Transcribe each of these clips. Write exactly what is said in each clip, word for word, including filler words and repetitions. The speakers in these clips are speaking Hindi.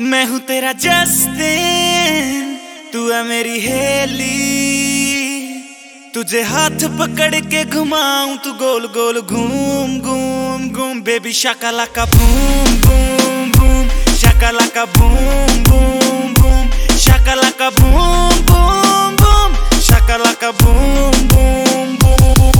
मैं हूँ तेरा जस्टिन, तू है मेरी हेली। तुझे हाथ पकड़ के घुमाऊं, तू गोल गोल घूम घूम घूम। Baby shakalaka boom boom boom, shakalaka boom boom boom, shakalaka boom boom boom, shakalaka boom boom boom.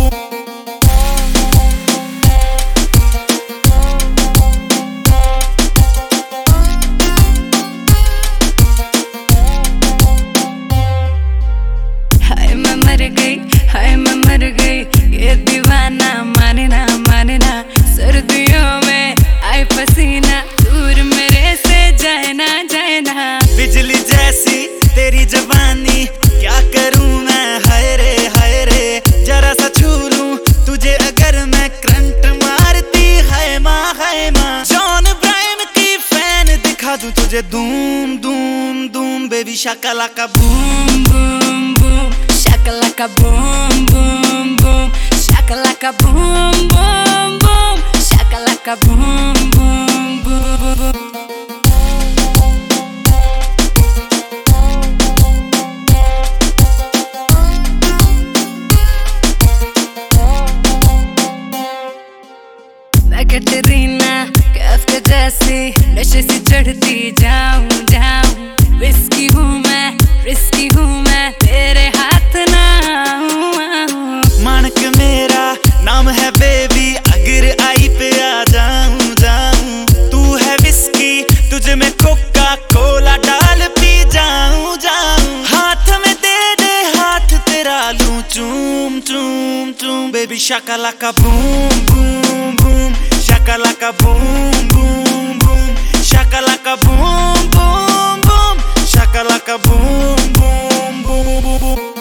मर गई, हाय मैं मर गई, ये दीवाना माने ना माने ना। सर्दियों में आए पसीना, दूर मेरे से जाए ना जाए ना। बिजली जैसी तेरी जवानी, क्या करूं मैं, हाय रे हाय रे। जरा सा छू लूं तुझे अगर मैं, करंट मारती है माँ है माँ। जॉन ब्रायन की फैन दिखा दूं तुझे, धूम धूम धूम। Baby shakalaka boom boom boom, shakalaka boom boom boom, shakalaka boom boom boom, shakalaka boom boom boom. मैं कैटरीना कैफ के जैसी नशे से चढ़ती जाऊं जाऊं। विस्की हूँ मैं, रिस्की हूँ मैं, तेरे हाथ ना आऊं। मानक मेरा नाम है बेबी, अगर आई पे आ जाऊं जाऊं। तू है विस्की, तुझे मैं कोका कोला डाल पी जाऊं जाऊं। हाथ में दे दे हाथ तेरा लूं, चूम चूम चूम। Baby shakalaka boom boom boom, shakalaka boom boom boom, shakalaka boom boom boom, shakalaka boom boom boom boom.